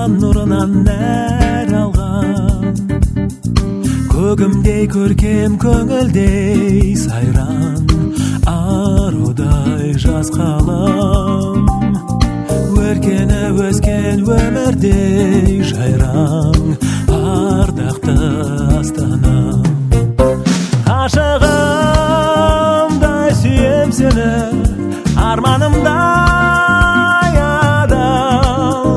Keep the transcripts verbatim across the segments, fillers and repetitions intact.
нұрынан нәр алған, көгімдей көркем көңілдей сайран, арудай жас қалам, өркені өскен өмірдей жайраң, ардақты астанам. Ғашығымдай сүйем сені, арманымдай адал,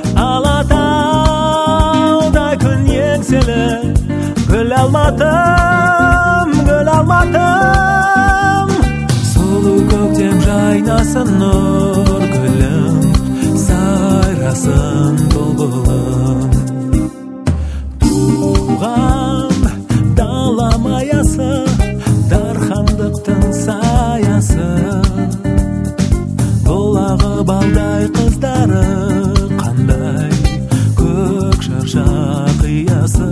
алатаудай күн еңселі, гүл алматым, гүл алматым. Сұлу көктем жайнасын нұр гүлім, сайрасын бұлбұлым. Туған далам аясы, дархандықтың саясы, бұлағы балдай қыздары, қандай көк шырша қиясы.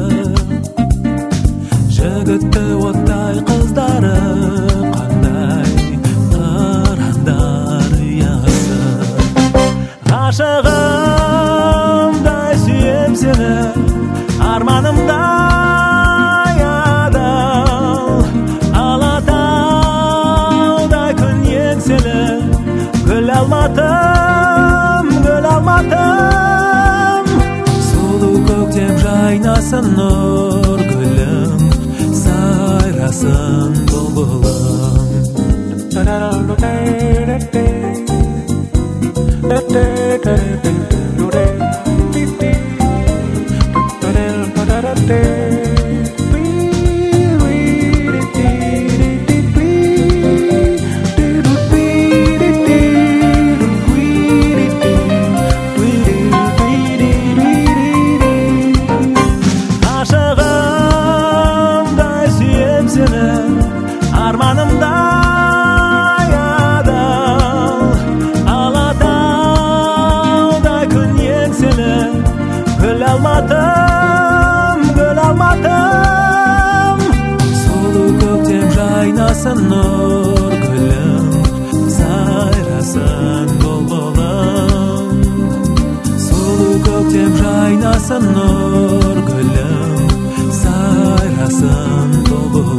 Жігітті оттай қыздары, қандай қырандар ұясы. Ғашығымдай сүйем сені, арманымдай адал, алатаудай күн еңселі, гүл алматым, гүл алматым. Сұлу көктем жайнасын нұр гүлім, сайрасын бұлбұлым. Ғашығымдай сүйем сені, арманымдай адал, алатаудай күн еңселі, гүл алматым, гүл алматым. Сұлу көктем жайнасын нұр гүлім, сайрасын бұлбұлым. Сұлу көктем жайнасын нұр гүлім, сайрасын бұлбұлым.